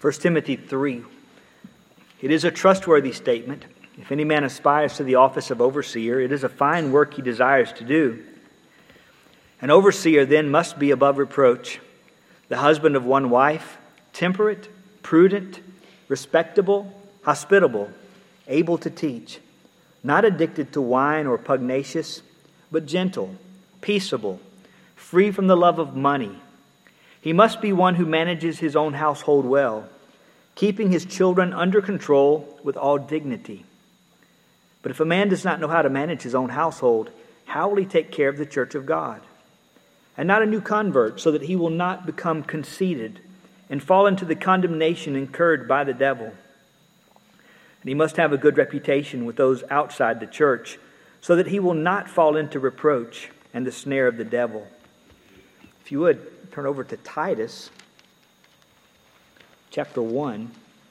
1 Timothy 3. It is a trustworthy statement. If any man aspires to the office of overseer, it is a fine work he desires to do. An overseer then must be above reproach, the husband of one wife, temperate, prudent, respectable, hospitable, able to teach, not addicted to wine or pugnacious, but gentle, peaceable, free from the love of money. He must be one who manages his own household well, keeping his children under control with all dignity. But if a man does not know how to manage his own household, how will he take care of the church of God? And not a new convert, so that he will not become conceited and fall into the condemnation incurred by the devil. And he must have a good reputation with those outside the church, so that he will not fall into reproach and the snare of the devil. If you would, turn over to Titus, chapter 1.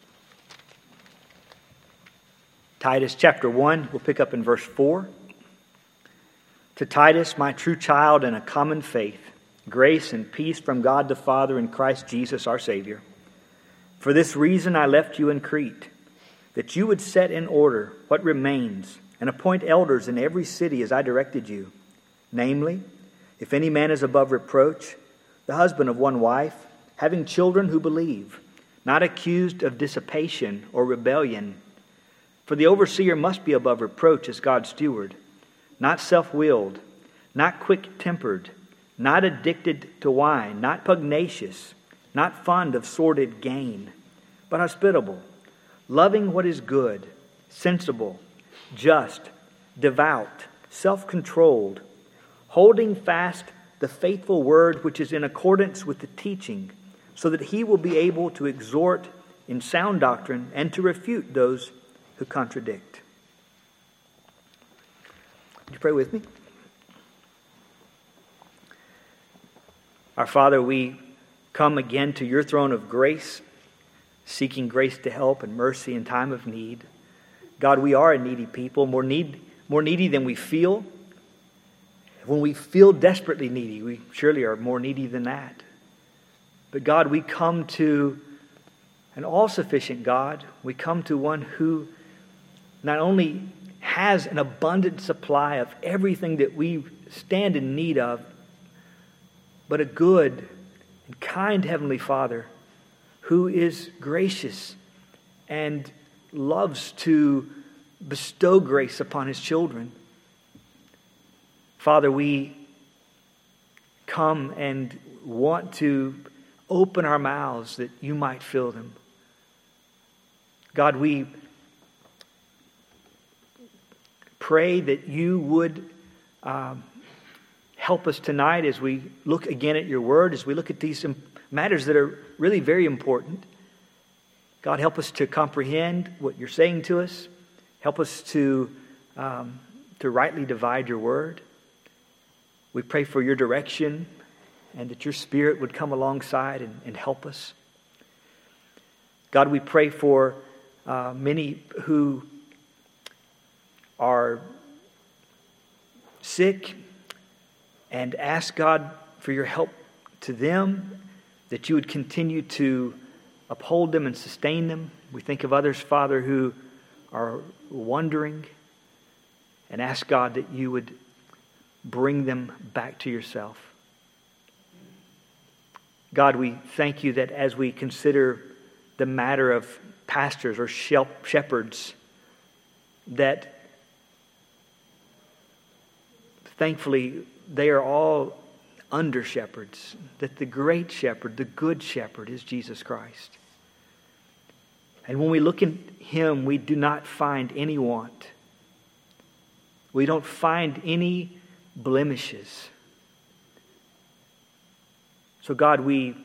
Titus chapter 1, we'll pick up in verse 4. To Titus, my true child in a common faith, grace and peace from God the Father and Christ Jesus our Savior. For this reason I left you in Crete, that you would set in order what remains and appoint elders in every city as I directed you. Namely, if any man is above reproach, the husband of one wife, having children who believe, not accused of dissipation or rebellion. For the overseer must be above reproach as God's steward, not self-willed, not quick-tempered, not addicted to wine, not pugnacious, not fond of sordid gain, but hospitable, loving what is good, sensible, just, devout, self-controlled, holding fast the faithful word which is in accordance with the teaching, so that he will be able to exhort in sound doctrine and to refute those who contradict. Would you pray with me? Our Father, we come again to your throne of grace, seeking grace to help and mercy in time of need. God, we are a needy people, more needy than we feel. When we feel desperately needy, we surely are more needy than that. But God, we come to an all-sufficient God. We come to one who not only has an abundant supply of everything that we stand in need of, but a good and kind Heavenly Father who is gracious and loves to bestow grace upon His children. Father, we come and want to open our mouths that you might fill them. God, we pray that you would help us tonight as we look again at your word, as we look at these matters that are really very important. God, help us to comprehend what you're saying to us. Help us to rightly divide your word. We pray for your direction and that your Spirit would come alongside and help us. God, we pray for many who are sick and ask God for your help to them, that you would continue to uphold them and sustain them. We think of others, Father, who are wandering, and ask God that you would bring them back to yourself. God, we thank you that as we consider the matter of pastors or shepherds, that thankfully they are all under shepherds, that the great shepherd, the good shepherd is Jesus Christ. And when we look in him, we do not find any want. We don't find any blemishes. So God, we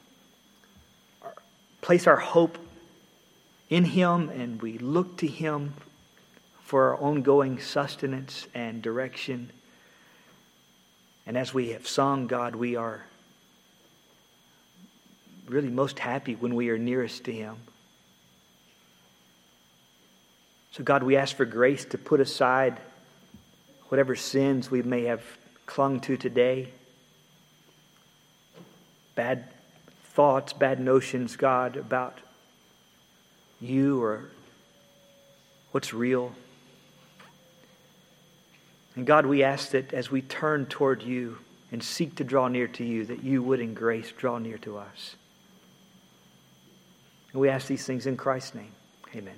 place our hope in him and we look to him for our ongoing sustenance and direction. And as we have sung, God, we are really most happy when we are nearest to him. So God, we ask for grace to put aside whatever sins we may have clung to today. Bad thoughts, bad notions, God, about you or what's real. And God, we ask that as we turn toward you and seek to draw near to you, that you would in grace draw near to us. And we ask these things in Christ's name. Amen.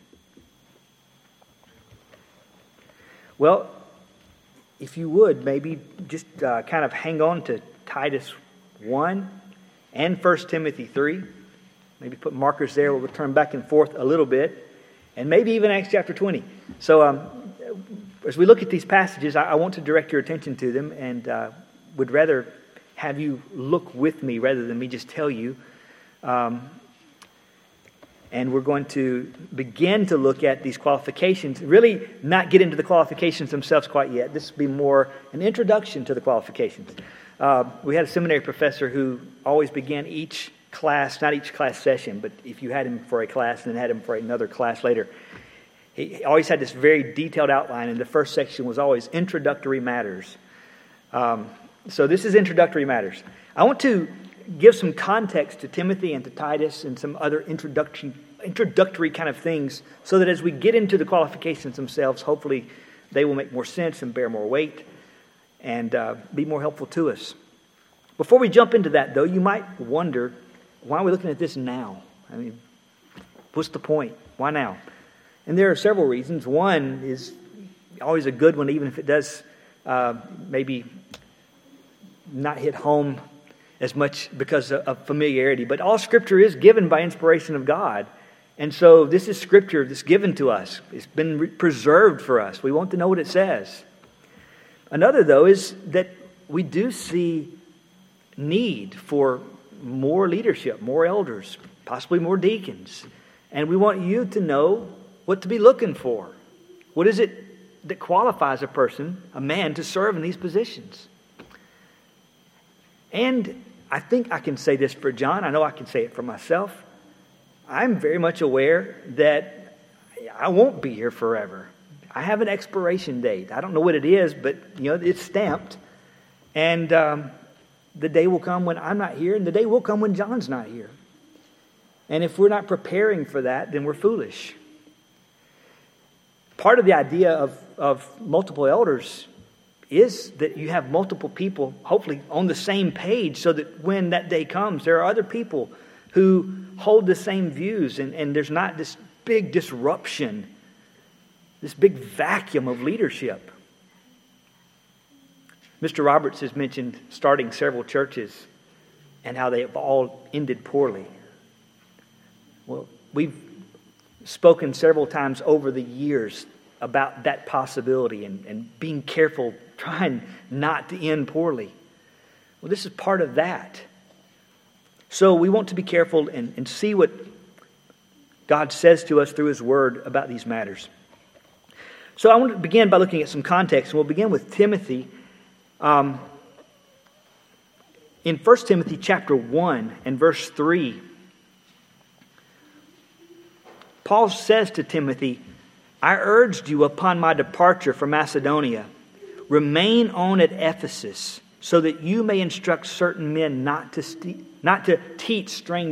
Well, if you would, maybe just kind of hang on to Titus 1 and 1 Timothy 3. Maybe put markers there. We'll turn back and forth a little bit. And maybe even Acts chapter 20. So as we look at these passages, I want to direct your attention to them and would rather have you look with me rather than me just tell you. And we're going to begin to look at these qualifications. Really not get into the qualifications themselves quite yet. This will be more an introduction to the qualifications. We had a seminary professor who always began each class, not each class session, but if you had him for a class and then had him for another class later, he always had this very detailed outline, and the first section was always introductory matters. So this is introductory matters. I want to give some context to Timothy and to Titus and some other introductory kind of things so that as we get into the qualifications themselves, hopefully they will make more sense and bear more weight and be more helpful to us. Before we jump into that, though, you might wonder, why are we looking at this now? I mean, what's the point? Why now? And there are several reasons. One is always a good one, even if it does maybe not hit home as much because of familiarity. But all Scripture is given by inspiration of God. And so this is Scripture that's given to us. It's been preserved for us. We want to know what it says. Another, though, is that we do see need for more leadership, more elders, possibly more deacons. And we want you to know what to be looking for. What is it that qualifies a person, a man, to serve in these positions? And I think I can say this for John. I know I can say it for myself. I'm very much aware that I won't be here forever. I have an expiration date. I don't know what it is, but it's stamped. And the day will come when I'm not here, and the day will come when John's not here. And if we're not preparing for that, then we're foolish. Part of the idea of multiple elders is that you have multiple people, hopefully, on the same page so that when that day comes, there are other people who hold the same views and there's not this big disruption, this big vacuum of leadership. Mr. Roberts has mentioned starting several churches and how they have all ended poorly. Well, we've spoken several times over the years about that possibility and being careful, trying not to end poorly. Well, this is part of that. So we want to be careful and see what God says to us through His Word about these matters. So I want to begin by looking at some context, and we'll begin with Timothy. In 1 Timothy chapter 1 and verse 3, Paul says to Timothy, I urged you upon my departure from Macedonia, remain on at Ephesus, so that you may instruct certain men not to teach strange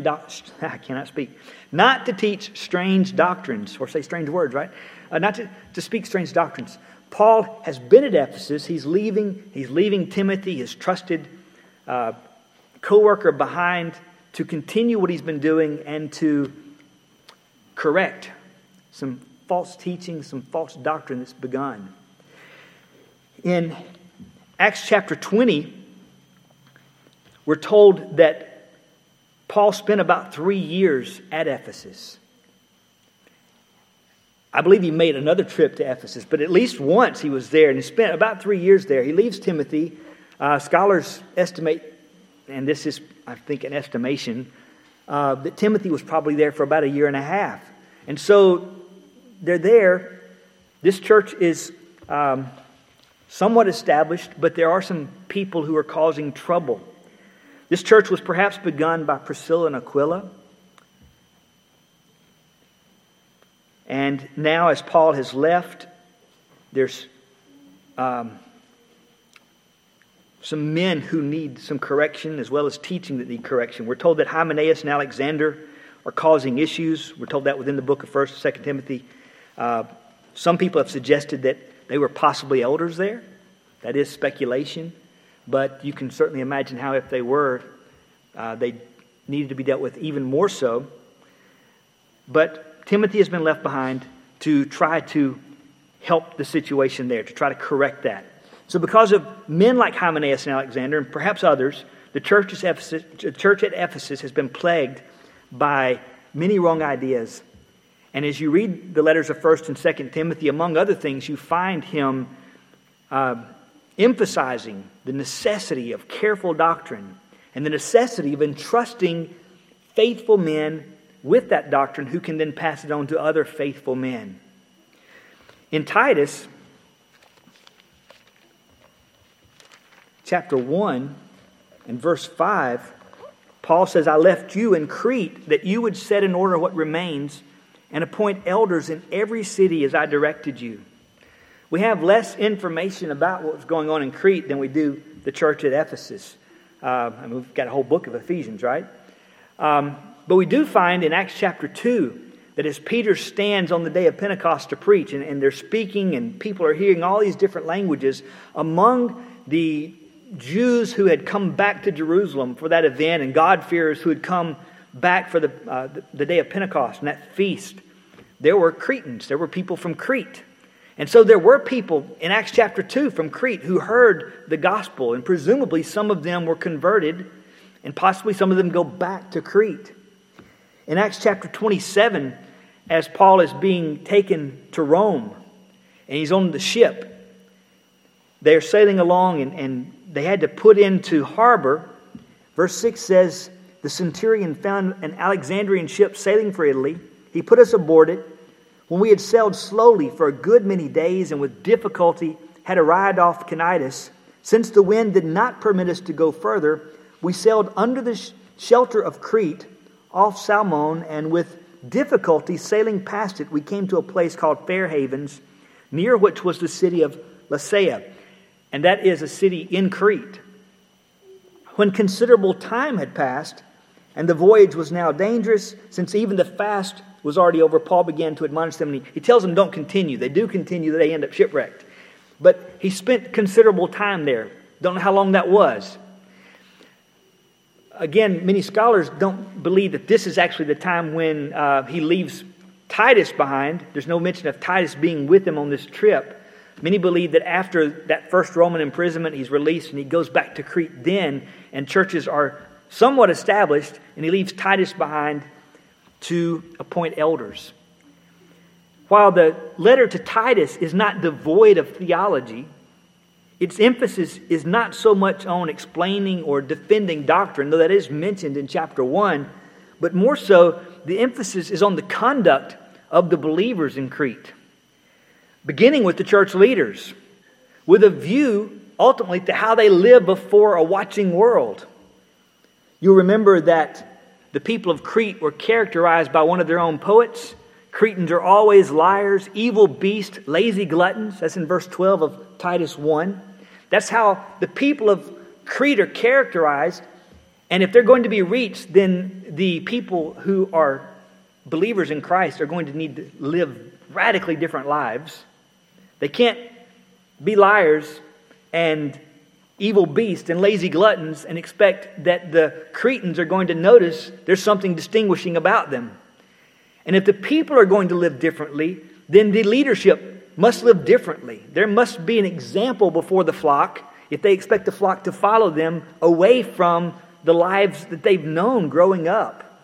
doctrines, or say strange words, right? Not to speak strange doctrines. Paul has been at Ephesus. He's leaving Timothy, his trusted co-worker, behind to continue what he's been doing and to correct some false teaching, some false doctrine that's begun. In Acts chapter 20, we're told that Paul spent about 3 years at Ephesus. I believe he made another trip to Ephesus, but at least once he was there, and he spent about 3 years there. He leaves Timothy. Scholars estimate, and this is, I think, an estimation, that Timothy was probably there for about 1.5 years. And so they're there. This church is somewhat established, but there are some people who are causing trouble. This church was perhaps begun by Priscilla and Aquila. And now, as Paul has left, there's some men who need some correction, as well as teaching that need correction. We're told that Hymenaeus and Alexander are causing issues. We're told that within the book of 1st and 2nd Timothy. Some people have suggested that they were possibly elders there. That is speculation. But you can certainly imagine how if they were, they needed to be dealt with even more so. But Timothy has been left behind to try to help the situation there, to try to correct that. So because of men like Hymenaeus and Alexander, and perhaps others, the church at Ephesus has been plagued by many wrong ideas. And as you read the letters of 1st and 2nd Timothy, among other things, you find him emphasizing the necessity of careful doctrine and the necessity of entrusting faithful men with that doctrine who can then pass it on to other faithful men. In Titus, chapter 1 and verse 5, Paul says, I left you in Crete that you would set in order what remains and appoint elders in every city as I directed you. We have less information about what was going on in Crete than we do the church at Ephesus. We've got a whole book of Ephesians, right? But we do find in Acts chapter 2 that as Peter stands on the day of Pentecost to preach, and they're speaking and people are hearing all these different languages, among the Jews who had come back to Jerusalem for that event and God-fearers who had come back for the day of Pentecost and that feast, there were Cretans. There were people from Crete. And so there were people in Acts chapter 2 from Crete who heard the gospel, and presumably some of them were converted and possibly some of them go back to Crete. In Acts chapter 27, as Paul is being taken to Rome and he's on the ship, they're sailing along and they had to put into harbor. Verse 6 says, the centurion found an Alexandrian ship sailing for Italy. He put us aboard it. When we had sailed slowly for a good many days and with difficulty had arrived off Cnidus, since the wind did not permit us to go further, we sailed under the shelter of Crete off Salmon, and with difficulty sailing past it, we came to a place called Fair Havens, near which was the city of Lasea, and that is a city in Crete. When considerable time had passed, and the voyage was now dangerous, since even the fast was already over, Paul began to admonish them, and he tells them don't continue. They do continue, they end up shipwrecked. But he spent considerable time there. Don't know how long that was. Again, many scholars don't believe that this is actually the time when he leaves Titus behind. There's no mention of Titus being with him on this trip. Many believe that after that first Roman imprisonment, he's released and he goes back to Crete then, and churches are somewhat established, and he leaves Titus behind to appoint elders. While the letter to Titus is not devoid of theology, its emphasis is not so much on explaining or defending doctrine, though that is mentioned in chapter 1, but more so the emphasis is on the conduct of the believers in Crete, beginning with the church leaders, with a view ultimately to how they live before a watching world. You'll remember that the people of Crete were characterized by one of their own poets. Cretans are always liars, evil beasts, lazy gluttons. That's in verse 12 of Titus 1. That's how the people of Crete are characterized. And if they're going to be reached, then the people who are believers in Christ are going to need to live radically different lives. They can't be liars and evil beasts and lazy gluttons and expect that the Cretans are going to notice there's something distinguishing about them. And if the people are going to live differently, then the leadership must live differently. There must be an example before the flock if they expect the flock to follow them away from the lives that they've known growing up.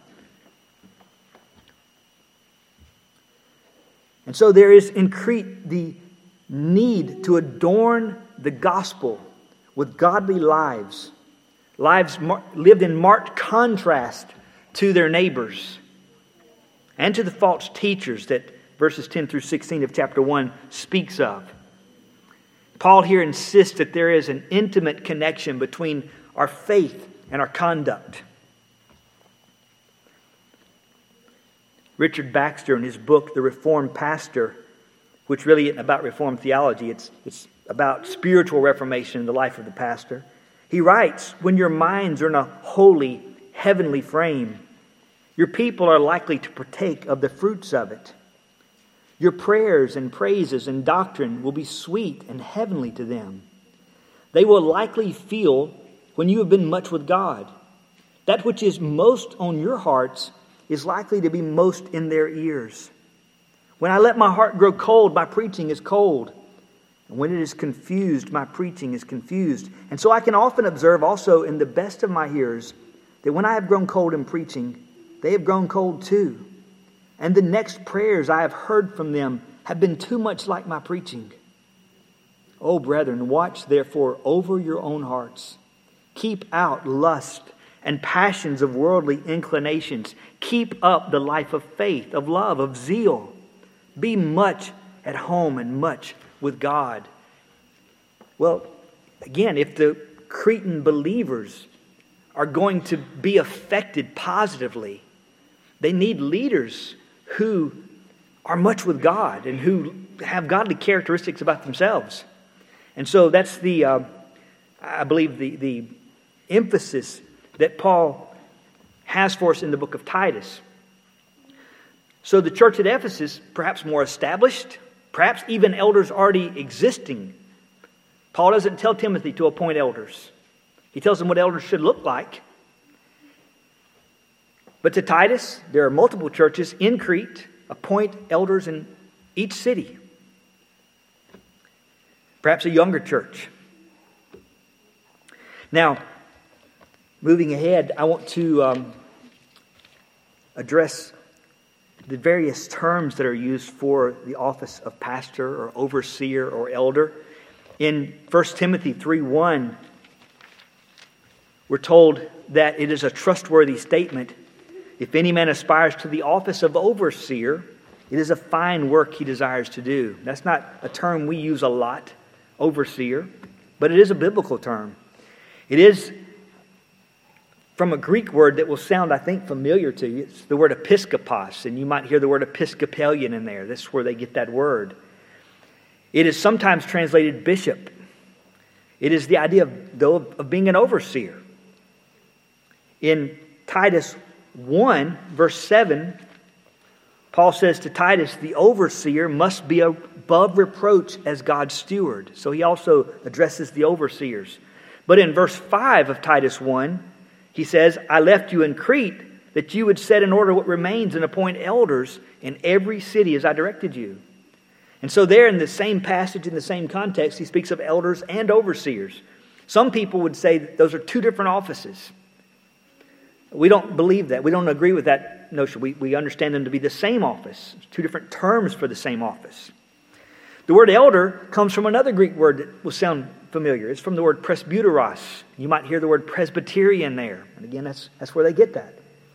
And so there is in Crete the need to adorn the gospel with godly lives lived in marked contrast to their neighbors and to the false teachers that verses 10 through 16 of chapter 1 speaks of. Paul here insists that there is an intimate connection between our faith and our conduct. Richard Baxter, in his book, The Reformed Pastor, which really isn't about Reformed theology, it's about spiritual reformation in the life of the pastor. He writes, when your minds are in a holy, heavenly frame, Your people are likely to partake of the fruits of it. Your prayers and praises and doctrine will be sweet and heavenly to them. They will likely feel when you have been much with God. That which is most on your hearts is likely to be most in their ears. When I let my heart grow cold, my preaching is cold. And when it is confused, my preaching is confused. And so I can often observe also in the best of my hearers that when I have grown cold in preaching, they have grown cold too. And the next prayers I have heard from them have been too much like my preaching. O brethren, watch therefore over your own hearts. Keep out lust and passions of worldly inclinations. Keep up the life of faith, of love, of zeal. Be much at home and much with God. Well, again, if the Cretan believers are going to be affected positively, they need leaders who are much with God and who have godly characteristics about themselves. And so that's I believe, the emphasis that Paul has for us in the book of Titus. So the church at Ephesus, perhaps more established, perhaps even elders already existing. Paul doesn't tell Timothy to appoint elders. He tells him what elders should look like. But to Titus, there are multiple churches in Crete. Appoint elders in each city. Perhaps a younger church. Now, moving ahead, I want to address the various terms that are used for the office of pastor or overseer or elder. In 1 Timothy 3:1, we're told that it is a trustworthy statement. If any man aspires to the office of overseer, it is a fine work he desires to do. That's not a term we use a lot, overseer, but it is a biblical term. It is from a Greek word that will sound, I think, familiar to you. It's the word episkopos, and you might hear the word Episcopalian in there. That's where they get that word. It is sometimes translated bishop. It is the idea, of being an overseer. In Titus 1, verse 7, Paul says to Titus, the overseer must be above reproach as God's steward. So he also addresses the overseers. But in verse 5 of Titus 1, he says, I left you in Crete that you would set in order what remains and appoint elders in every city as I directed you. And so there in the same passage, in the same context, he speaks of elders and overseers. Some people would say that those are two different offices. We don't believe that. We don't agree with that notion. We understand them to be the same office. Two different terms for the same office. The word elder comes from another Greek word that will sound familiar. It's from the word presbyteros. You might hear the word Presbyterian there. And again, that's where they get that.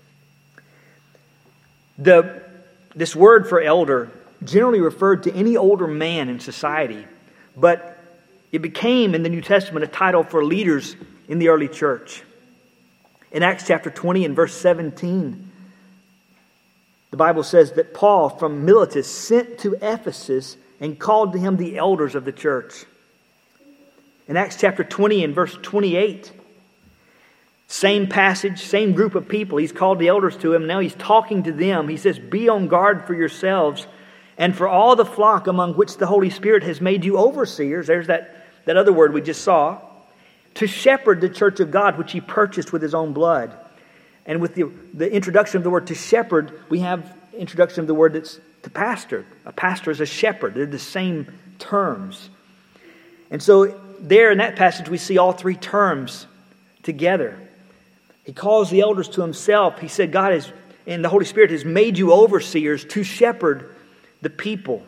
This word for elder generally referred to any older man in society, but it became in the New Testament a title for leaders in the early church. In Acts chapter 20 and verse 17, the Bible says that Paul from Miletus sent to Ephesus and called to him the elders of the church. In Acts chapter 20 and verse 28, same passage, same group of people. He's called the elders to him. Now he's talking to them. He says, be on guard for yourselves and for all the flock among which the Holy Spirit has made you overseers. There's that other word we just saw. To shepherd the church of God, which he purchased with his own blood. And with the introduction of the word to shepherd, we have introduction of the word that's to pastor. A pastor is a shepherd. They're the same terms. And so there in that passage, we see all three terms together. He calls the elders to himself. He said, God has, and the Holy Spirit has made you overseers to shepherd the people.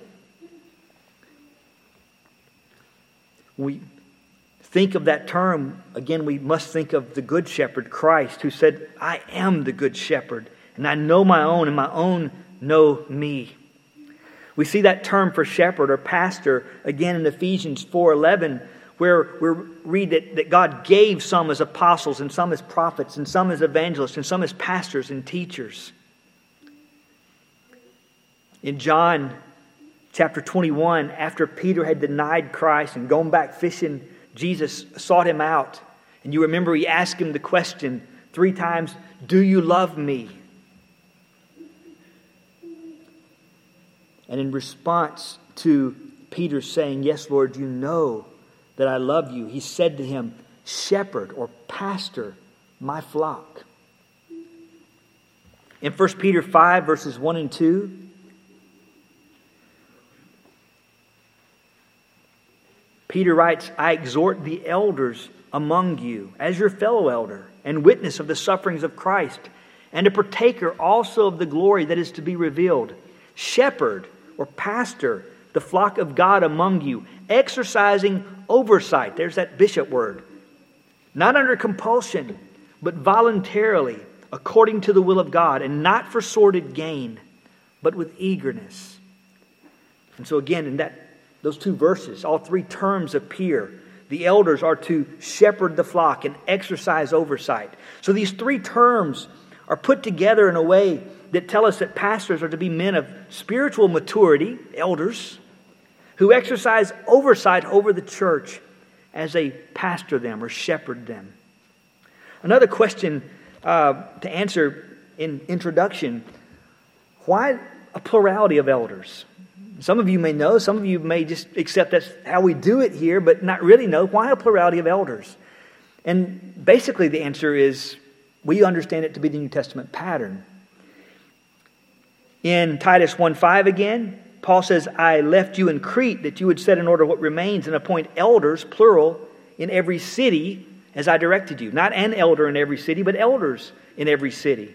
We think of that term, again, we must think of the Good Shepherd, Christ, who said, I am the Good Shepherd, and I know my own, and my own know me. We see that term for shepherd or pastor again in Ephesians 4:11, where we read that God gave some as apostles, and some as prophets, and some as evangelists, and some as pastors and teachers. In John chapter 21, after Peter had denied Christ and gone back fishing, Jesus sought him out. And you remember he asked him the question 3 times, do you love me? And in response to Peter saying, "Yes, Lord, you know that I love you," he said to him, "Shepherd," or pastor, "my flock." In 1 Peter 5, verses 1 and 2, Peter writes, "I exhort the elders among you as your fellow elder and witness of the sufferings of Christ, and a partaker also of the glory that is to be revealed. Shepherd," or pastor, "the flock of God among you, exercising oversight," there's that bishop word, "not under compulsion, but voluntarily, according to the will of God, and not for sordid gain, but with eagerness." And so again, in those two verses, all three terms appear. The elders are to shepherd the flock and exercise oversight. So these three terms are put together in a way that tell us that pastors are to be men of spiritual maturity, elders, who exercise oversight over the church as they pastor them or shepherd them. Another question to answer in introduction: why a plurality of elders? Some of you may know, some of you may just accept that's how we do it here, but not really know. Why a plurality of elders? And basically the answer is, we understand it to be the New Testament pattern. In Titus 1:5 again, Paul says, "I left you in Crete that you would set in order what remains and appoint elders," plural, "in every city as I directed you." Not an elder in every city, but elders in every city.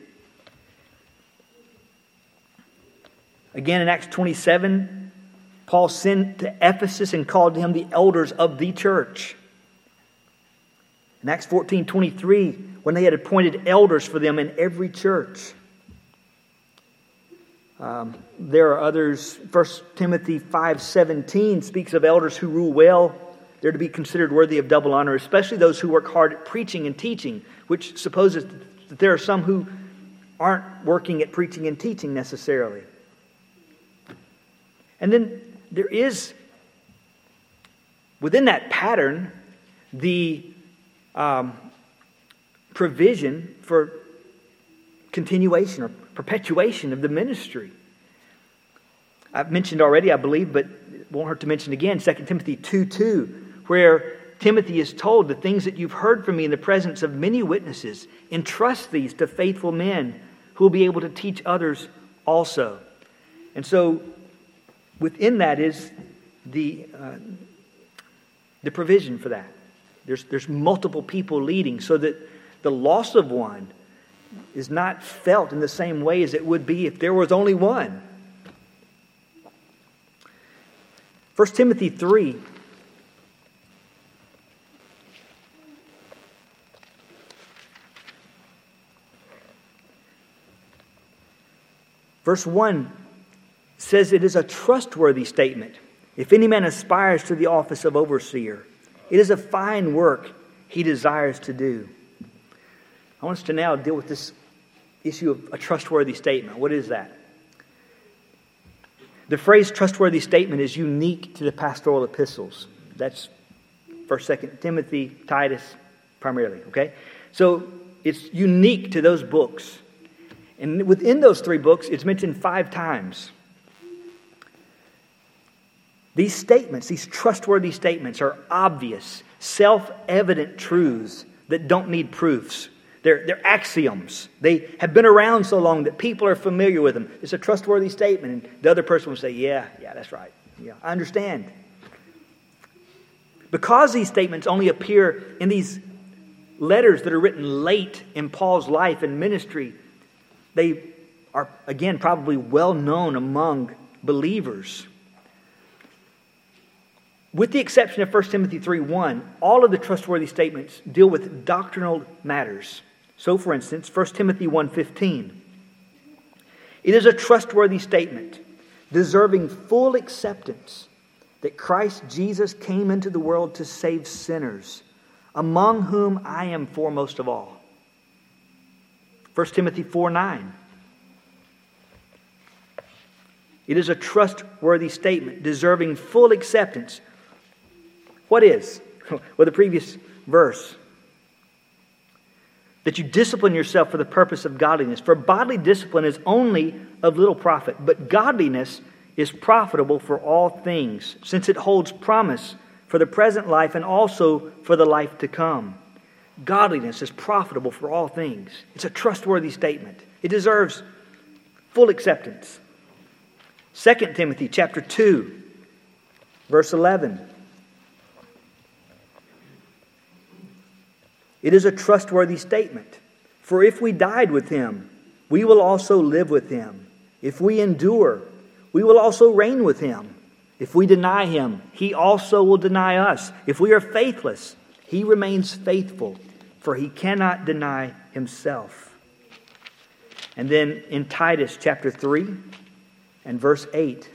Again, in Acts 27, Paul sent to Ephesus and called to him the elders of the church. In Acts 14:23, when they had appointed elders for them in every church. There are others. 1 Timothy 5:17 speaks of elders who rule well. They're to be considered worthy of double honor, especially those who work hard at preaching and teaching, which supposes that there are some who aren't working at preaching and teaching necessarily. And then there is, within that pattern, the provision for continuation or perpetuation of the ministry. I've mentioned already, I believe, but it won't hurt to mention again, 2 Timothy 2:2, where Timothy is told, "The things that you've heard from me in the presence of many witnesses, entrust these to faithful men who will be able to teach others also." And so within that is the provision for that. There's multiple people leading, so that the loss of one is not felt in the same way as it would be if there was only one. 1 Timothy 3. Verse 1 says it is a trustworthy statement. "If any man aspires to the office of overseer, it is a fine work he desires to do." I want us to now deal with this issue of a trustworthy statement. What is that? The phrase trustworthy statement is unique to the pastoral epistles. That's 1st, 2nd Timothy, Titus primarily, okay? So it's unique to those books. And within those three books, it's mentioned 5 times. These statements, these trustworthy statements, are obvious, self-evident truths that don't need proofs. They're axioms. They have been around so long that people are familiar with them. It's a trustworthy statement. And the other person will say, yeah, that's right. Yeah, I understand. Because these statements only appear in these letters that are written late in Paul's life and ministry, they are, again, probably well known among believers. With the exception of 1 Timothy 3:1, all of the trustworthy statements deal with doctrinal matters. So, for instance, 1 Timothy 1:15. It is a trustworthy statement, deserving full acceptance, that Christ Jesus came into the world to save sinners, among whom I am foremost of all. 1 Timothy 4:9. It is a trustworthy statement, deserving full acceptance. What is? Well, the previous verse. That you discipline yourself for the purpose of godliness. For bodily discipline is only of little profit, but godliness is profitable for all things, since it holds promise for the present life and also for the life to come. Godliness is profitable for all things. It's a trustworthy statement. It deserves full acceptance. 2 Timothy chapter 2, verse 11. It is a trustworthy statement. For if we died with him, we will also live with him. If we endure, we will also reign with him. If we deny him, he also will deny us. If we are faithless, he remains faithful, for he cannot deny himself. And then in Titus chapter 3 and verse 8.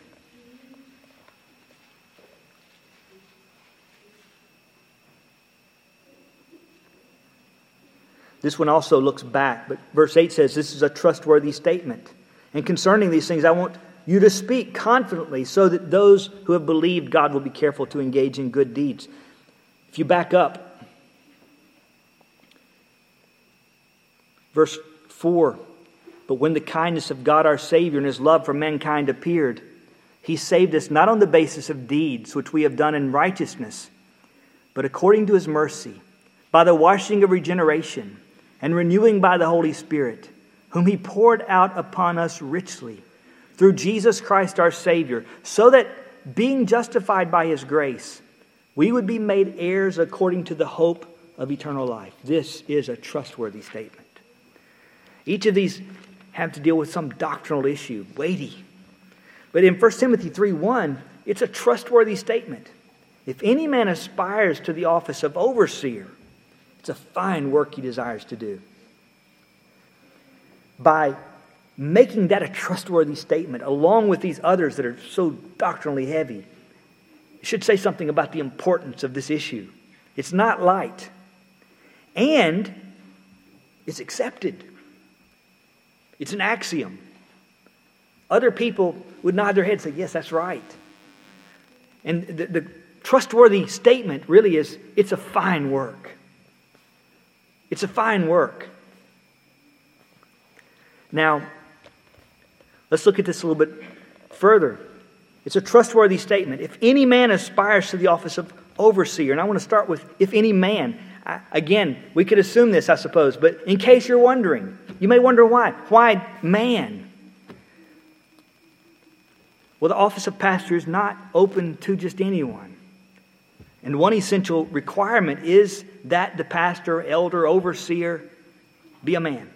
This one also looks back, but verse 8 says this is a trustworthy statement. And concerning these things, I want you to speak confidently so that those who have believed God will be careful to engage in good deeds. If you back up, verse 4, but when the kindness of God our Savior and His love for mankind appeared, He saved us not on the basis of deeds which we have done in righteousness, but according to His mercy, by the washing of regeneration and renewing by the Holy Spirit, whom He poured out upon us richly, through Jesus Christ our Savior, so that, being justified by His grace, we would be made heirs according to the hope of eternal life. This is a trustworthy statement. Each of these have to deal with some doctrinal issue, weighty. But in 1 Timothy 3:1, it's a trustworthy statement. If any man aspires to the office of overseer, it's a fine work he desires to do. By making that a trustworthy statement, along with these others that are so doctrinally heavy, it should say something about the importance of this issue. It's not light. And it's accepted. It's an axiom. Other people would nod their heads and say, yes, that's right. And the trustworthy statement really is, it's a fine work. It's a fine work. Now, let's look at this a little bit further. It's a trustworthy statement. If any man aspires to the office of overseer, and I want to start with if any man. Again, we could assume this, I suppose, but in case you're wondering, you may wonder why. Why man? Well, the office of pastor is not open to just anyone. And one essential requirement is that the pastor, elder, overseer be a man.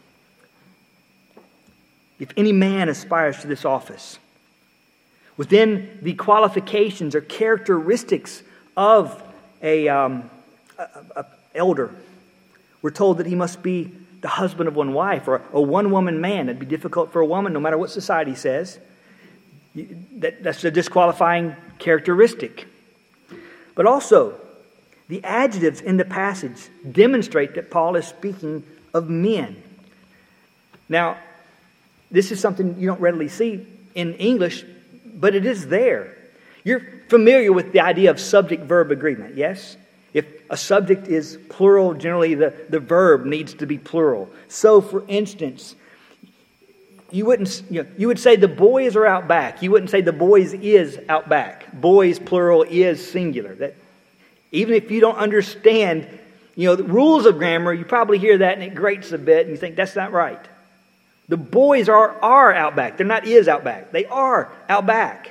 If any man aspires to this office, within the qualifications or characteristics of a elder, we're told that he must be the husband of one wife or a one-woman man. It'd be difficult for a woman, no matter what society says. That's a disqualifying characteristic. But also, the adjectives in the passage demonstrate that Paul is speaking of men. Now, this is something you don't readily see in English, but it is there. You're familiar with the idea of subject-verb agreement, yes? If a subject is plural, generally the verb needs to be plural. So, for instance, you would say the boys are out back. You wouldn't say the boys is out back. Boys, plural, is singular. That, even if you don't understand, the rules of grammar, you probably hear that and it grates a bit and you think that's not right. The boys are out back. They're not is out back. They are out back.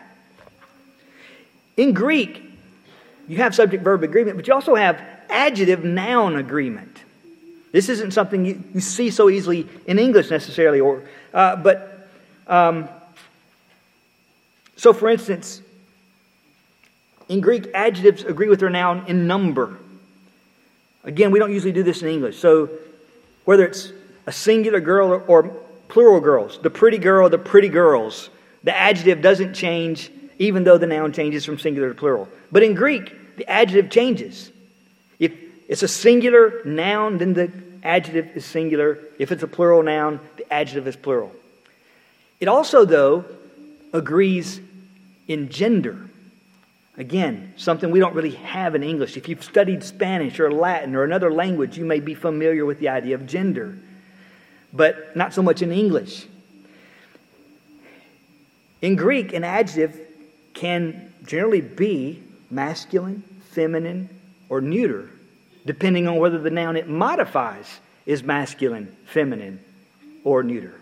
In Greek, you have subject-verb agreement, but you also have adjective-noun agreement. This isn't something you see so easily in English necessarily. So for instance, in Greek, adjectives agree with their noun in number. Again, we don't usually do this in English. So whether it's a singular girl or plural girls, the pretty girl, the pretty girls, the adjective doesn't change even though the noun changes from singular to plural. But in Greek, the adjective changes. If it's a singular noun, then the adjective is singular. If it's a plural noun, the adjective is plural. It also, though, agrees in gender. Again, something we don't really have in English. If you've studied Spanish or Latin or another language, you may be familiar with the idea of gender, but not so much in English. In Greek, an adjective can generally be masculine, feminine, or neuter, depending on whether the noun it modifies is masculine, feminine, or neuter.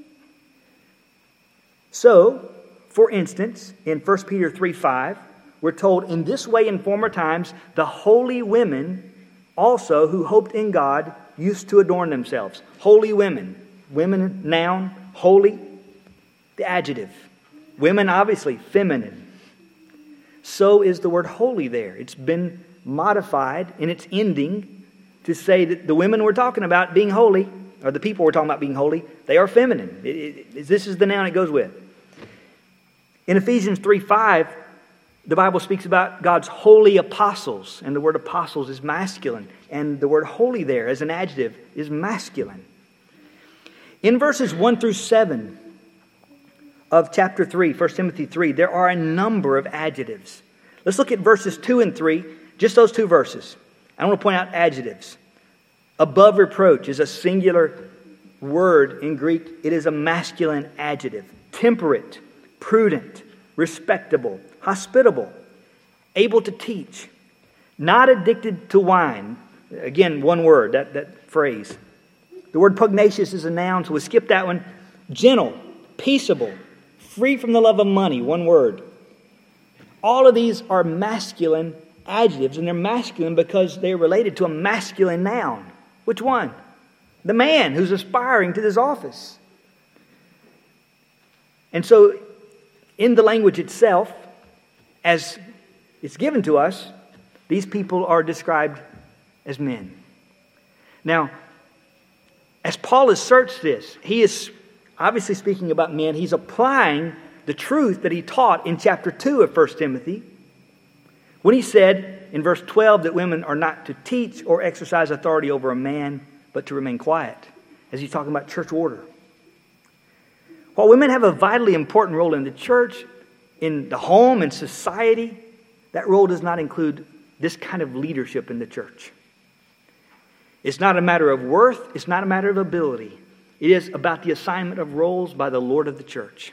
So, for instance, in 1 Peter 3:5, we're told, in this way in former times, the holy women also who hoped in God used to adorn themselves. Holy women. Women, noun, holy, the adjective. Women, obviously, feminine. So is the word holy there. It's been modified in its ending to say that the women we're talking about being holy, or the people we're talking about being holy, they are feminine. This is the noun it goes with. In Ephesians 3:5, the Bible speaks about God's holy apostles, and the word apostles is masculine, and the word holy there as an adjective is masculine. In verses 1 through 7 of chapter 3, 1 Timothy 3, there are a number of adjectives. Let's look at verses 2 and 3, just those two verses. I want to point out adjectives. Above reproach is a singular word in Greek. It is a masculine adjective. Temperate, prudent, respectable, hospitable, able to teach, not addicted to wine. Again, one word, that phrase. The word pugnacious is a noun, so we'll skip that one. Gentle, peaceable, free from the love of money, one word. All of these are masculine adjectives, and they're masculine because they're related to a masculine noun. Which one? The man who's aspiring to this office. And so, in the language itself, as it's given to us, these people are described as men. Now, as Paul has searched this, he is obviously speaking about men. He's applying the truth that he taught in chapter 2 of 1 Timothy when he said in verse 12 that women are not to teach or exercise authority over a man, but to remain quiet, as he's talking about church order. While women have a vitally important role in the church, in the home, and society, that role does not include this kind of leadership in the church. It's not a matter of worth. It's not a matter of ability. It is about the assignment of roles by the Lord of the church.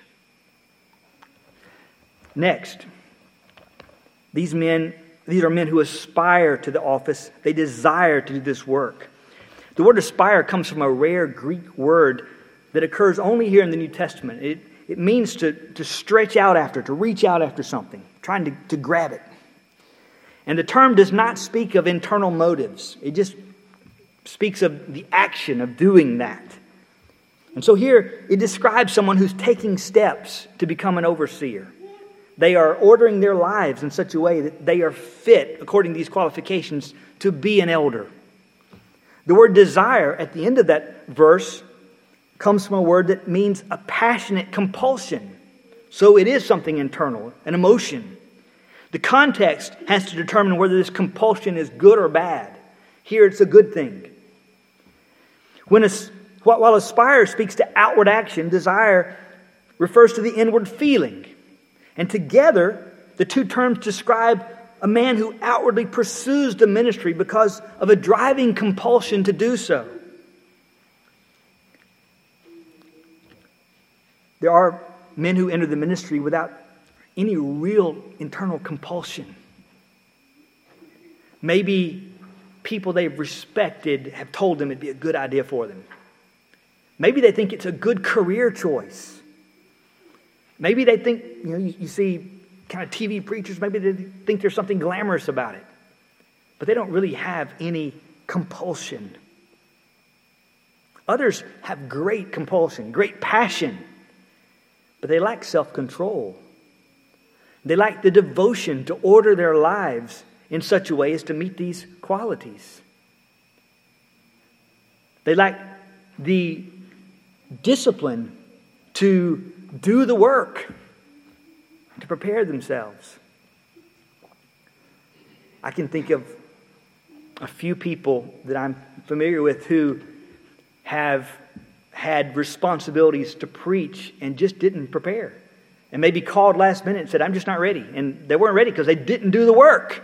Next, these are men who aspire to the office. They desire to do this work. The word aspire comes from a rare Greek word that occurs only here in the New Testament. It means to stretch out after, to reach out after something, trying to grab it. And the term does not speak of internal motives. It just speaks of the action of doing that. And so here it describes someone who's taking steps to become an overseer. They are ordering their lives in such a way that they are fit, according to these qualifications, to be an elder. The word desire at the end of that verse comes from a word that means a passionate compulsion. So it is something internal, an emotion. The context has to determine whether this compulsion is good or bad. Here it's a good thing. While aspire speaks to outward action, desire refers to the inward feeling. And together, the two terms describe a man who outwardly pursues the ministry because of a driving compulsion to do so. There are men who enter the ministry without any real internal compulsion. Maybe people they've respected have told them it'd be a good idea for them. Maybe they think it's a good career choice. Maybe they think, you see kind of TV preachers, maybe they think there's something glamorous about it. But they don't really have any compulsion. Others have great compulsion, great passion, but they lack self-control. They lack the devotion to order their lives in such a way as to meet these qualities. They lack the discipline to do the work, to prepare themselves. I can think of a few people that I'm familiar with who have had responsibilities to preach and just didn't prepare. And maybe called last minute and said, I'm just not ready. And they weren't ready because they didn't do the work.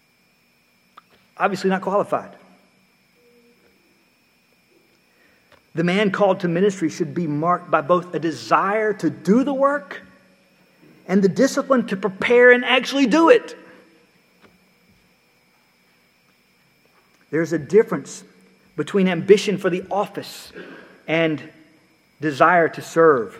Obviously not qualified. The man called to ministry should be marked by both a desire to do the work and the discipline to prepare and actually do it. There's a difference between ambition for the office and desire to serve.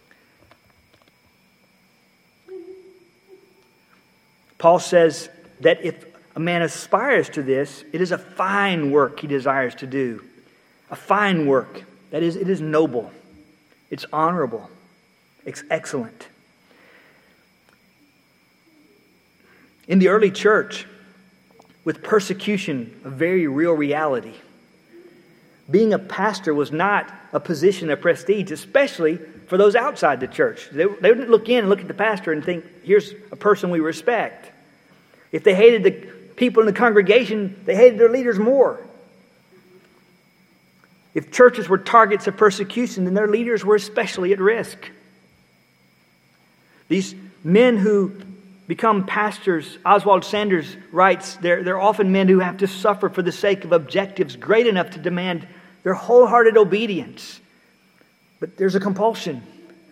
Paul says that if a man aspires to this, it is a fine work he desires to do. A fine work. That is, it is noble. It's honorable. It's excellent. In the early church, with persecution a very real reality, being a pastor was not a position of prestige, especially for those outside the church. They wouldn't look in and look at the pastor and think, here's a person we respect. If they hated the people in the congregation, they hated their leaders more. If churches were targets of persecution, then their leaders were especially at risk. These men who become pastors, Oswald Sanders writes, they're often men who have to suffer for the sake of objectives great enough to demand their wholehearted obedience. But there's a compulsion.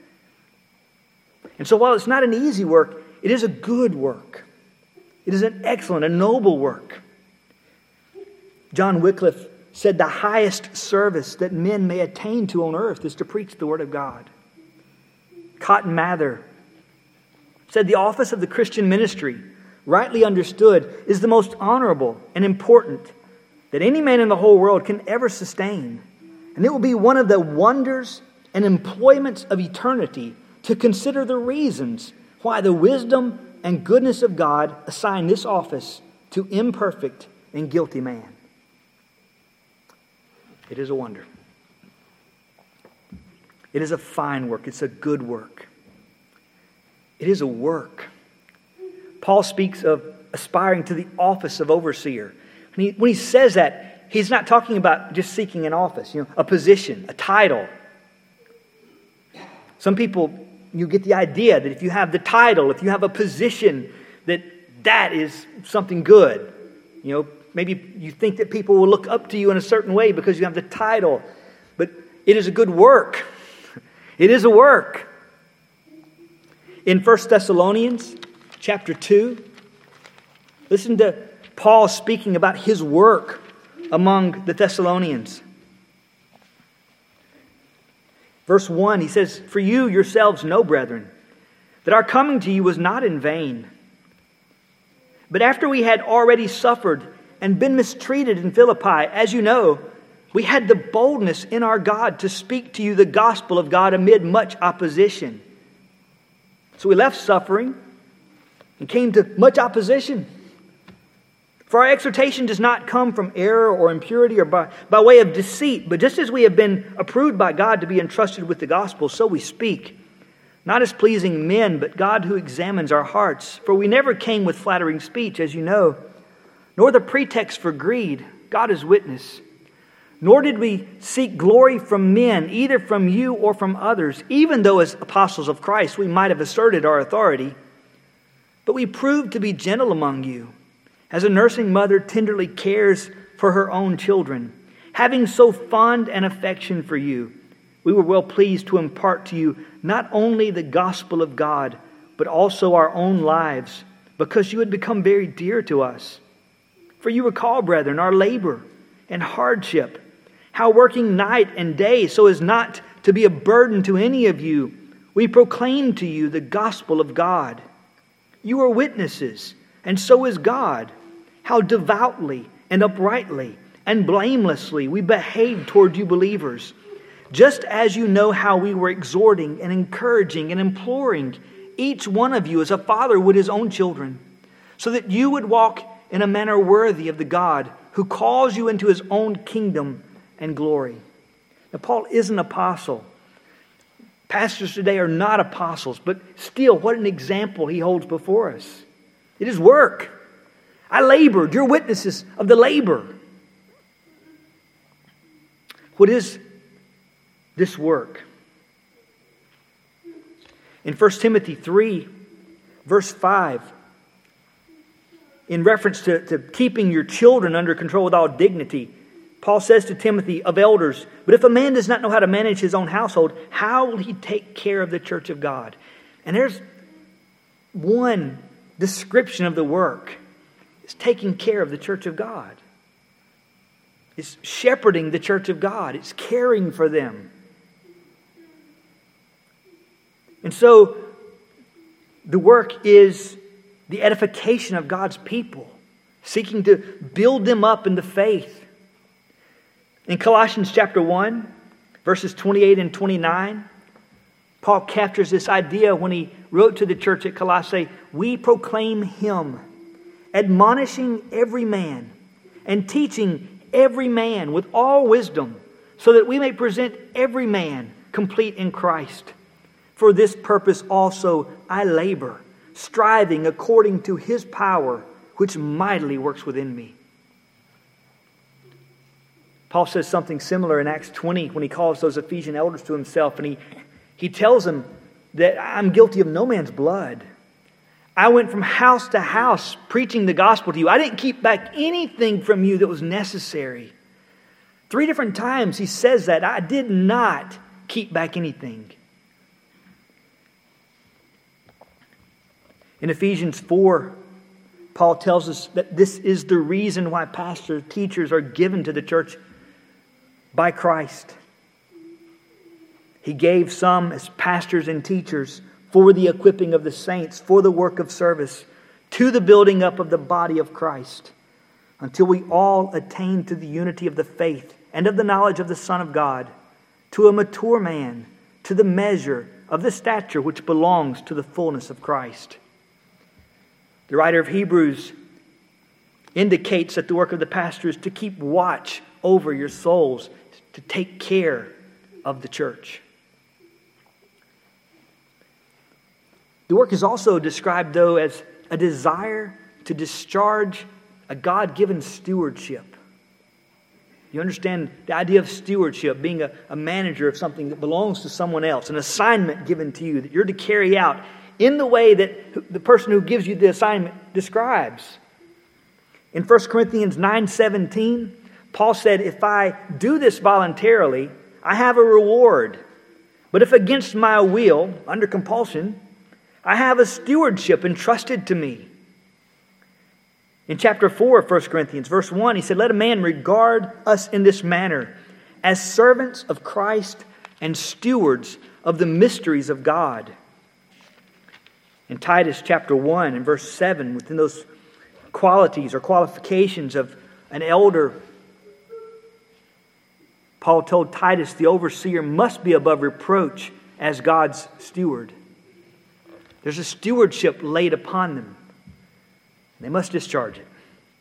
And so while it's not an easy work, it is a good work. It is an excellent, a noble work. John Wycliffe said the highest service that men may attain to on earth is to preach the Word of God. Cotton Mather said the office of the Christian ministry, rightly understood, is the most honorable and important that any man in the whole world can ever sustain. And it will be one of the wonders and employments of eternity to consider the reasons why the wisdom and goodness of God assign this office to imperfect and guilty man. It is a wonder. It is a fine work. It's a good work. It is a work. Paul speaks of aspiring to the office of overseer. When he says that, he's not talking about just seeking an office, a position, a title. Some people, you get the idea that if you have the title, if you have a position, that is something good. Maybe you think that people will look up to you in a certain way because you have the title. But it is a good work. It is a work. In 1 Thessalonians chapter 2, listen to Paul speaking about his work among the Thessalonians. Verse 1, he says, "For you yourselves know, brethren, that our coming to you was not in vain. But after we had already suffered and been mistreated in Philippi, as you know, we had the boldness in our God to speak to you the gospel of God amid much opposition." So we left suffering and came to much opposition. For our exhortation does not come from error or impurity or by way of deceit, but just as we have been approved by God to be entrusted with the gospel, so we speak, not as pleasing men, but God who examines our hearts. For we never came with flattering speech, as you know, nor the pretext for greed, God is witness. Nor did we seek glory from men, either from you or from others, even though as apostles of Christ we might have asserted our authority. But we proved to be gentle among you, as a nursing mother tenderly cares for her own children. Having so fond an affection for you, we were well pleased to impart to you not only the gospel of God, but also our own lives, because you had become very dear to us. For you recall, brethren, our labor and hardship, how working night and day so as not to be a burden to any of you, we proclaimed to you the gospel of God. You are witnesses, and so is God, how devoutly and uprightly and blamelessly we behaved toward you believers, just as you know how we were exhorting and encouraging and imploring each one of you as a father would his own children, so that you would walk in a manner worthy of the God who calls you into his own kingdom and glory. Now, Paul is an apostle. Pastors today are not apostles, but still, what an example he holds before us. It is work. I labored. You're witnesses of the labor. What is this work? In 1 Timothy 3, verse 5, in reference to keeping your children under control with all dignity, Paul says to Timothy of elders, "But if a man does not know how to manage his own household, how will he take care of the church of God?" And there's one description of the work. It's taking care of the church of God. It's shepherding the church of God. It's caring for them. And so the work is the edification of God's people, seeking to build them up in the faith. In Colossians chapter 1, verses 28 and 29, Paul captures this idea when he wrote to the church at Colossae, "We proclaim Him, admonishing every man and teaching every man with all wisdom, so that we may present every man complete in Christ. For this purpose also I labor, striving according to His power, which mightily works within me." Paul says something similar in Acts 20 when he calls those Ephesian elders to himself, and he tells them that I'm guilty of no man's blood. I went from house to house preaching the gospel to you. I didn't keep back anything from you that was necessary. 3 different times he says that. I did not keep back anything. In Ephesians 4, Paul tells us that this is the reason why pastors, teachers are given to the church by Christ. He gave some as pastors and teachers for the equipping of the saints, for the work of service, to the building up of the body of Christ, until we all attain to the unity of the faith and of the knowledge of the Son of God, to a mature man, to the measure of the stature which belongs to the fullness of Christ. The writer of Hebrews indicates that the work of the pastor is to keep watch over your souls, to take care of the church. The work is also described, though, as a desire to discharge a God-given stewardship. You understand the idea of stewardship, being a manager of something that belongs to someone else, an assignment given to you that you're to carry out in the way that the person who gives you the assignment describes. In 1 Corinthians 9:17, Paul said, "If I do this voluntarily, I have a reward. But if against my will, under compulsion, I have a stewardship entrusted to me." In chapter 4 of 1 Corinthians, verse 1, he said, "Let a man regard us in this manner, as servants of Christ and stewards of the mysteries of God." In Titus chapter 1 and verse 7, within those qualities or qualifications of an elder, Paul told Titus the overseer must be above reproach as God's steward. There's a stewardship laid upon them. They must discharge it.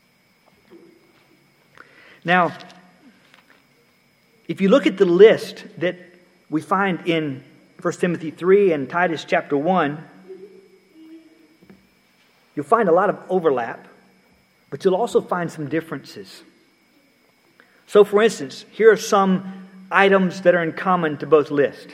Now, if you look at the list that we find in 1 Timothy 3 and Titus chapter 1, you'll find a lot of overlap, but you'll also find some differences. So, for instance, here are some items that are in common to both lists.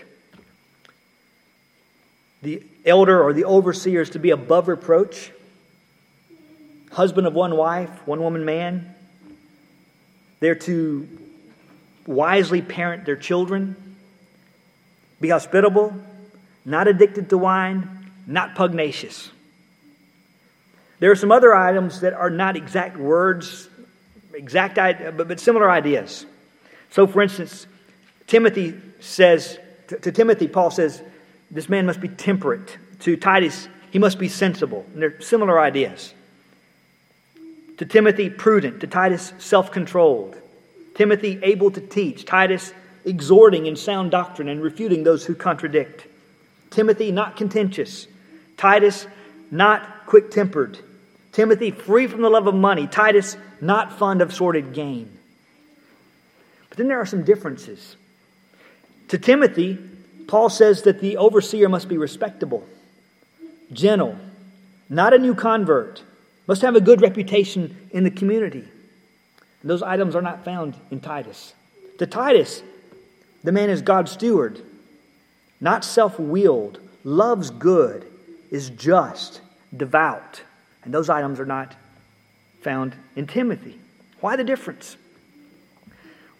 The elder or the overseer is to be above reproach, husband of one wife, one woman man. They're to wisely parent their children, be hospitable, not addicted to wine, not pugnacious. There are some other items that are not exact words, but similar ideas. So, for instance, Timothy says, to Timothy, Paul says, this man must be temperate. To Titus, he must be sensible. And they're similar ideas. To Timothy, prudent. To Titus, self-controlled. Timothy, able to teach. Titus, exhorting in sound doctrine and refuting those who contradict. Timothy, not contentious. Titus, not quick-tempered. Timothy, free from the love of money. Titus, not fond of sordid gain. But then there are some differences. To Timothy, Paul says that the overseer must be respectable, gentle, not a new convert, must have a good reputation in the community. And those items are not found in Titus. To Titus, the man is God's steward, not self-willed, loves good, is just, devout. And those items are not found in Timothy. Why the difference?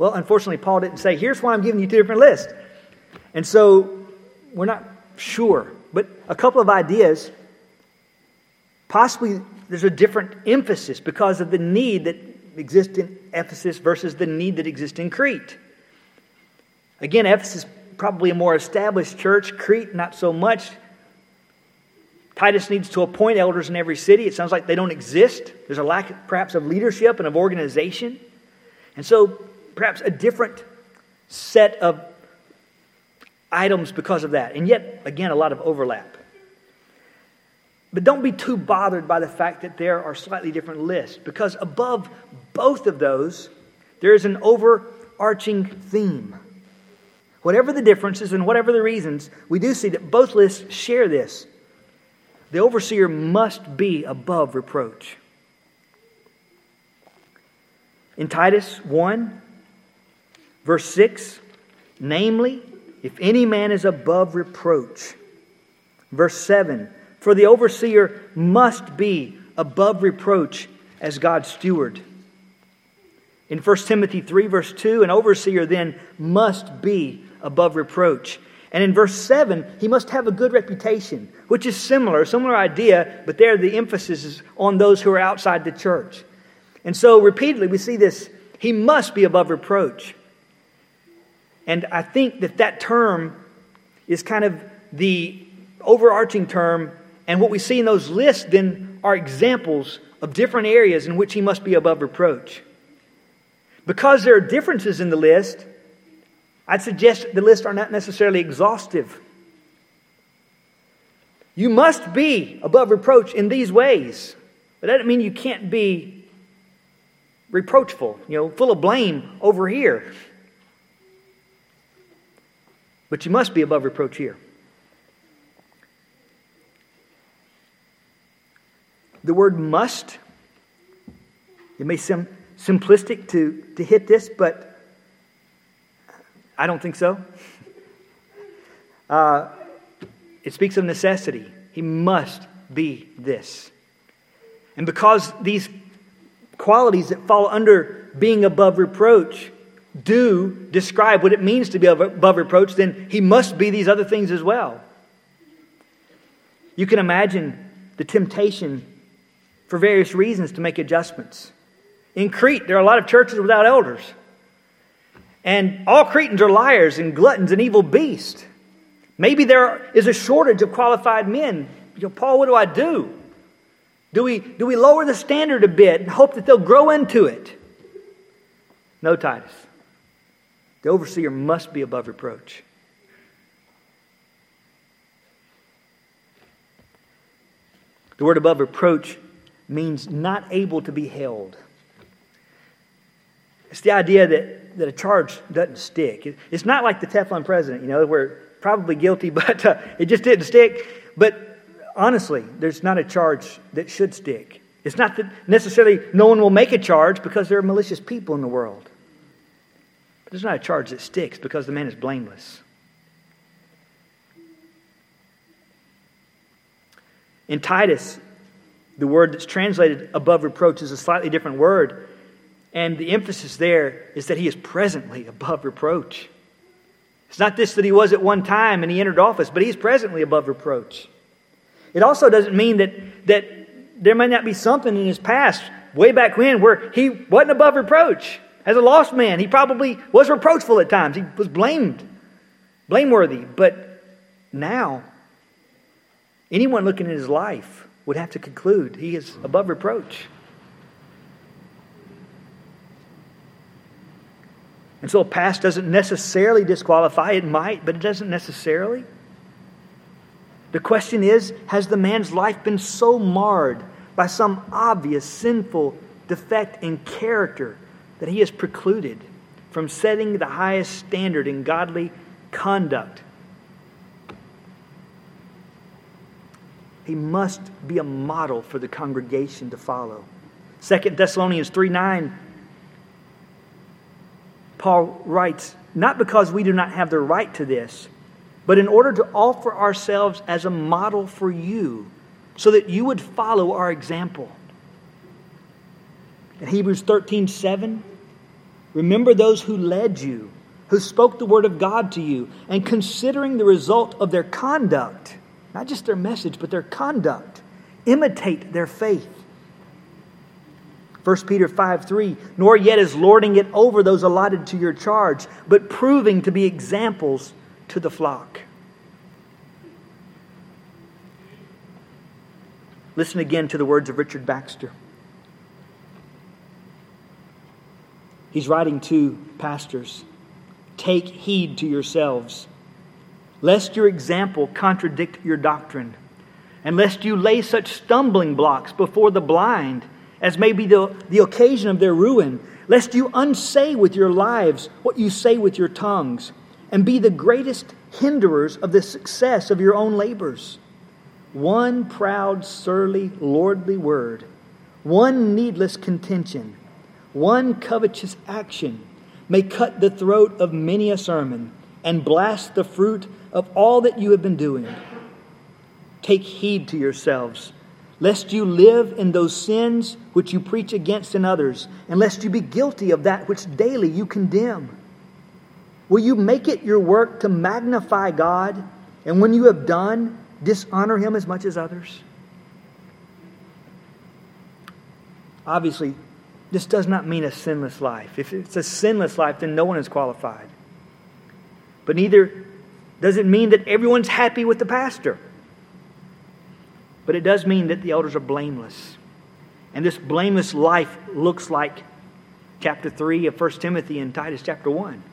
Well, unfortunately, Paul didn't say, here's why I'm giving you two different lists. And so we're not sure. But a couple of ideas. Possibly there's a different emphasis because of the need that exists in Ephesus versus the need that exists in Crete. Again, Ephesus probably a more established church. Crete, not so much. Titus needs to appoint elders in every city. It sounds like they don't exist. There's a lack, perhaps, of leadership and of organization. And so, perhaps a different set of items because of that. And yet, again, a lot of overlap. But don't be too bothered by the fact that there are slightly different lists, because above both of those, there is an overarching theme. Whatever the differences and whatever the reasons, we do see that both lists share this. The overseer must be above reproach. In Titus 1, verse 6, namely, if any man is above reproach. Verse 7, for the overseer must be above reproach as God's steward. In 1 Timothy 3, verse 2, an overseer then must be above reproach. And in verse 7, he must have a good reputation, which is similar idea, but there the emphasis is on those who are outside the church. And so repeatedly we see this, he must be above reproach. And I think that term is kind of the overarching term, and what we see in those lists then are examples of different areas in which he must be above reproach. Because there are differences in the list, I'd suggest the lists are not necessarily exhaustive. You must be above reproach in these ways. But that doesn't mean you can't be reproachful, full of blame over here. But you must be above reproach here. The word must, it may seem simplistic to hit this, but I don't think so. It speaks of necessity. He must be this. And because these qualities that fall under being above reproach do describe what it means to be above reproach, then he must be these other things as well. You can imagine the temptation for various reasons to make adjustments. In Crete, there are a lot of churches without elders. And all Cretans are liars and gluttons and evil beasts. Maybe there is a shortage of qualified men. Paul, what do I do? Do we lower the standard a bit and hope that they'll grow into it? No, Titus. The overseer must be above reproach. The word above reproach means not able to be held. It's the idea that a charge doesn't stick. It's not like the Teflon president, we're probably guilty, but it just didn't stick. But honestly, there's not a charge that should stick. It's not that necessarily no one will make a charge because there are malicious people in the world. But there's not a charge that sticks because the man is blameless. In Titus, the word that's translated above reproach is a slightly different word. And the emphasis there is that he is presently above reproach. It's not this that he was at one time and he entered office, but he's presently above reproach. It also doesn't mean that there might not be something in his past, way back when, where he wasn't above reproach. As a lost man, he probably was reproachful at times. He was blameworthy. But now, anyone looking at his life would have to conclude he is above reproach. And so a past doesn't necessarily disqualify. It might, but it doesn't necessarily. The question is, has the man's life been so marred by some obvious sinful defect in character that he is precluded from setting the highest standard in godly conduct? He must be a model for the congregation to follow. 2 Thessalonians 3:9, Paul writes, not because we do not have the right to this, but in order to offer ourselves as a model for you, so that you would follow our example. In Hebrews 13:7, Remember those who led you, who spoke the word of God to you, and considering the result of their conduct, not just their message, but their conduct, imitate their faith. 1 Peter 5:3, nor yet as lording it over those allotted to your charge, but proving to be examples to the flock. Listen again to the words of Richard Baxter. He's writing to pastors. Take heed to yourselves, lest your example contradict your doctrine, and lest you lay such stumbling blocks before the blind as may be the occasion of their ruin, lest you unsay with your lives what you say with your tongues, and be the greatest hinderers of the success of your own labors. One proud, surly, lordly word, one needless contention, one covetous action may cut the throat of many a sermon and blast the fruit of all that you have been doing. Take heed to yourselves, lest you live in those sins which you preach against in others, and lest you be guilty of that which daily you condemn. Will you make it your work to magnify God, and when you have done, dishonor Him as much as others? Obviously, this does not mean a sinless life. If it's a sinless life, then no one is qualified. But neither does it mean that everyone's happy with the pastor. But it does mean that the elders are blameless. And this blameless life looks like chapter 3 of 1 Timothy and Titus chapter 1.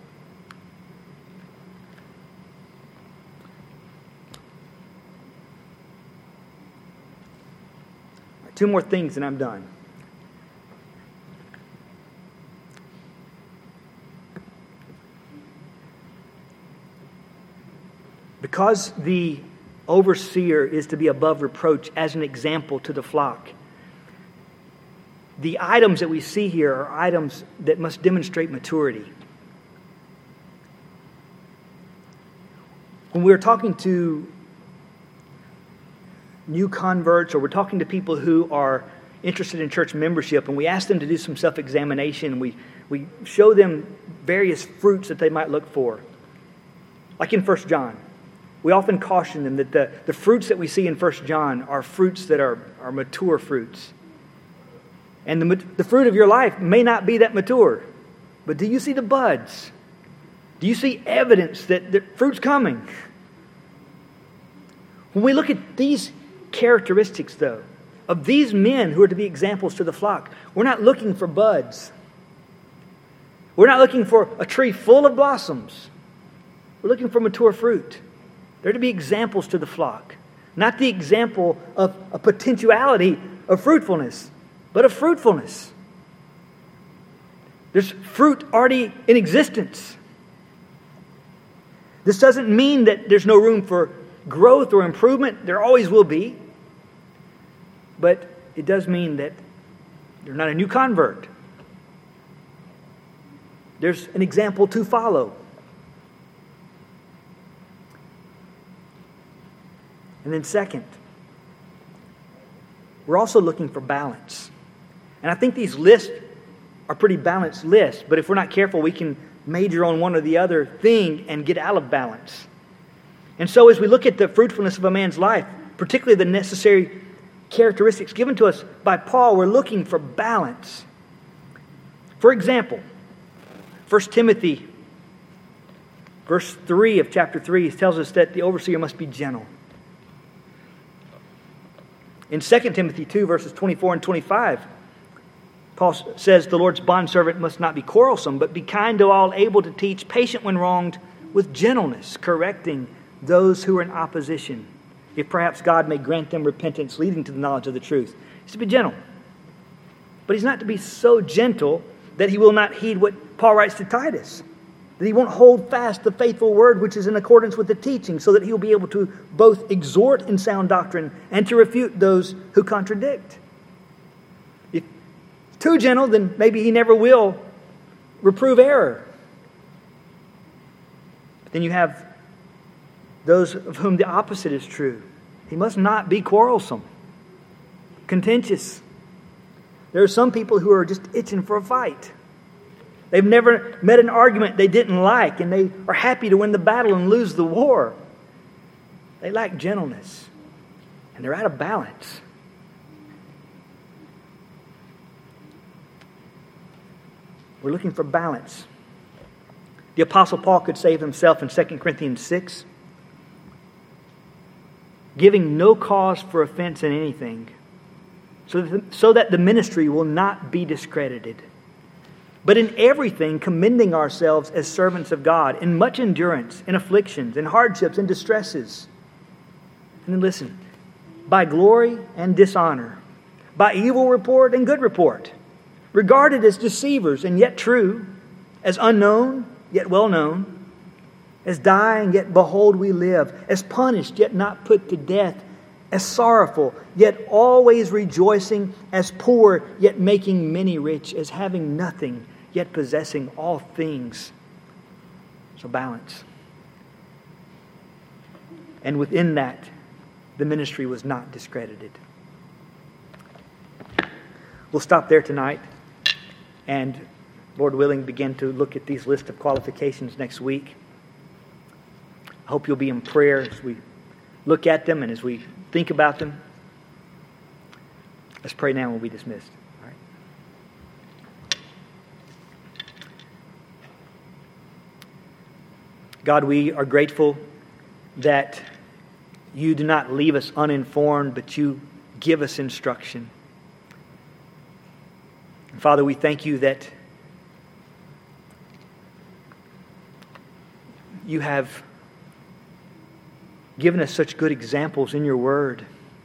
Two more things and I'm done. Because the overseer is to be above reproach as an example to the flock, the items that we see here are items that must demonstrate maturity. When we're talking to new converts, or we're talking to people who are interested in church membership, and we ask them to do some self-examination, we show them various fruits that they might look for. Like in 1 John. We often caution them that the fruits that we see in 1 John are fruits that are mature fruits. And the fruit of your life may not be that mature. But do you see the buds? Do you see evidence that fruit's coming? When we look at these characteristics, though, of these men who are to be examples to the flock, we're not looking for buds. We're not looking for a tree full of blossoms. We're looking for mature fruit. They're to be examples to the flock. Not the example of a potentiality of fruitfulness, but of fruitfulness. There's fruit already in existence. This doesn't mean that there's no room for growth or improvement. There always will be. But it does mean that you're not a new convert. There's an example to follow. And then second, we're also looking for balance. And I think these lists are pretty balanced lists, but if we're not careful, we can major on one or the other thing and get out of balance. And so as we look at the fruitfulness of a man's life, particularly the necessary characteristics given to us by Paul, we're looking for balance. For example, 1 Timothy, verse 3 of chapter 3 tells us that the overseer must be gentle. In 2 Timothy 2, verses 24 and 25, Paul says the Lord's bondservant must not be quarrelsome, but be kind to all, able to teach, patient when wronged, with gentleness, correcting those who are in opposition, if perhaps God may grant them repentance leading to the knowledge of the truth. He's to be gentle. But he's not to be so gentle that he will not heed what Paul writes to Titus, that he won't hold fast the faithful word which is in accordance with the teaching, so that he will be able to both exhort in sound doctrine and to refute those who contradict. If he's too gentle, then maybe he never will reprove error. But then you have those of whom the opposite is true. He must not be quarrelsome, contentious. There are some people who are just itching for a fight. They've never met an argument they didn't like, and they are happy to win the battle and lose the war. They lack gentleness, and they're out of balance. We're looking for balance. The Apostle Paul could say of himself in 2 Corinthians 6, giving no cause for offense in anything, so that the ministry will not be discredited. But in everything, commending ourselves as servants of God, in much endurance, in afflictions, in hardships, in distresses. And then listen, by glory and dishonor, by evil report and good report, regarded as deceivers and yet true, as unknown yet well known, as dying yet behold we live, as punished yet not put to death, as sorrowful yet always rejoicing, as poor yet making many rich, as having nothing yet possessing all things. So balance. And within that, the ministry was not discredited. We'll stop there tonight, and Lord willing, begin to look at these list of qualifications next week. I hope you'll be in prayer as we look at them and as we think about them. Let's pray now and we'll be dismissed. All right. God, we are grateful that you do not leave us uninformed, but you give us instruction. And Father, we thank you that you have given us such good examples in your word.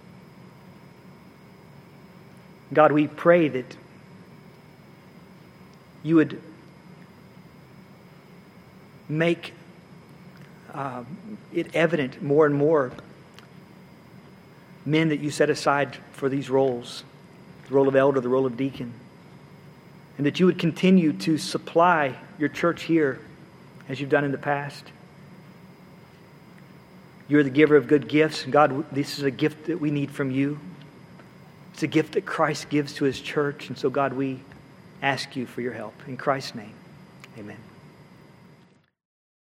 God, we pray that you would make it evident more and more, men that you set aside for these roles, the role of elder, the role of deacon, and that you would continue to supply your church here as you've done in the past. You're the giver of good gifts. God, this is a gift that we need from you. It's a gift that Christ gives to his church. And so, God, we ask you for your help. In Christ's name, amen.